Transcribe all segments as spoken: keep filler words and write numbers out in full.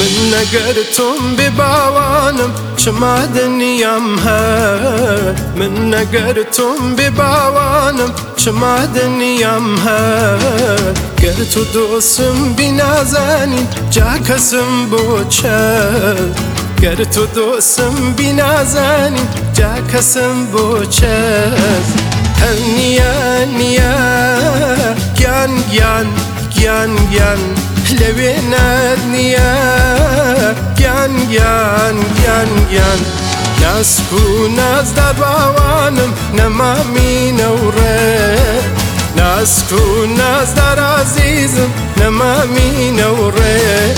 من نگرتم بباوانم چما دنیام هر من نگرتم بباوانم چما دنیام هر گر تو دوستم بنازنین جا کسم بوچه گر تو دوستم بنازنین جا کسم بوچه هر نیا نیا گیان گیان گیان گیان لبناد نیا گیان گیان گیان گیان ناز کو ناز در باوانم نمامی نوره ناز کو ناز در عزیزم نمامی نوره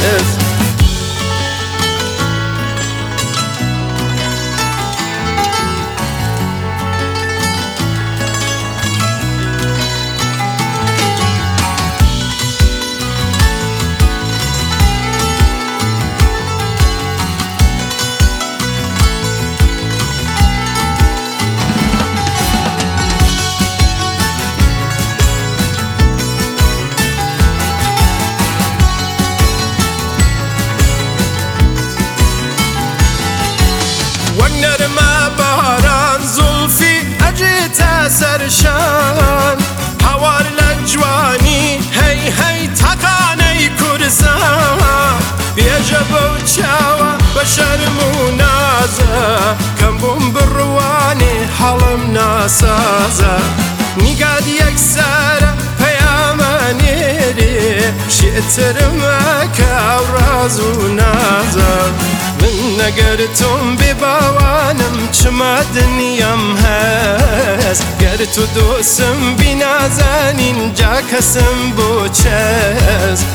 نرمه باران زلفی اجیت سرشان هوار لجوانی هی هی تقانه کرسان بیجه بوچاوه بشرم و نازه کم بوم بروانی حالم ناسازه نگاد یک سره پیامانیری شیطرم اکاو راز و نازه من نگرتم بباوانم چما دنیام هست گر تو دوستم بنازنین جا کسم بوچست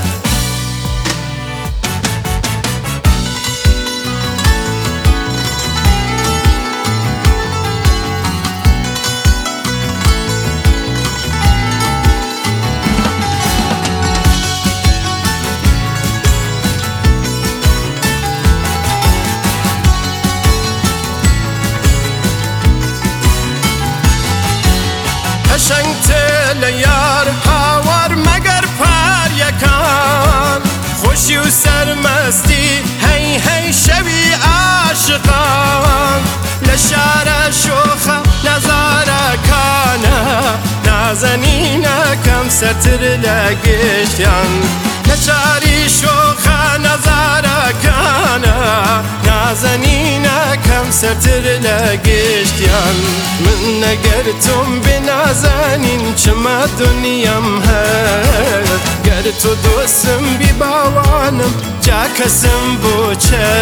قشنگ تل یار هاور مگر پر یکان خوشی و سرمستی هی هی شوی عاشقان لشار شوخه نظاره کانه نازنینه کم ستر لگشتیان لشاری شوخه نظاره کانه نازنینه کم ستر لگشتیان من نگرتم بنازنین چما دنیام هر گر تو دوستم بباوانم جا کسم بوچه